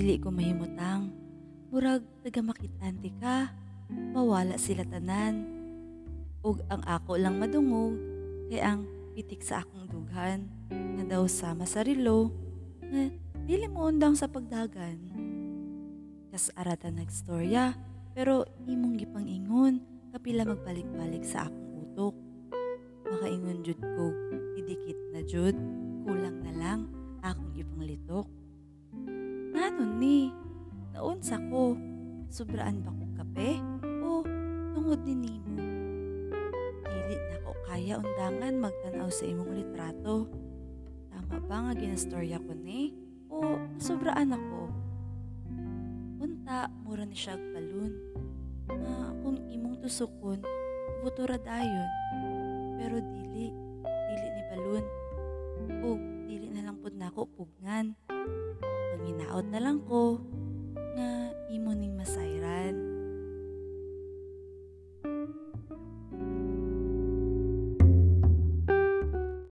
dili ko mahimutang. Murag tagamakit-anti ka, mawala sila tanan. Ug ang ako lang madungog, kay ang pitik sa akong dughan, nga daw sama sa rilo, nga dili mo undang sa pagdagan. Kas arata nagstorya, pero imong gipang-ingon, kapila magbalik-balik sa akong utok. Makaingon jud ko, didikit na jud, kulang na lang, akong ipanglitok. Nganon ni, naunsa ko, sobraan ba ko kape, o tungod ni nimo? Dili na ko kaya undangan magtanaw sa imong litrato. Tama ba nga ginastorya ko ni? O sobraan ako? Unta, mura ni siya balon. Nga kung imong tusukon, butura dayon. Pero dili ni balon. O dili na lang pud nako pugngan.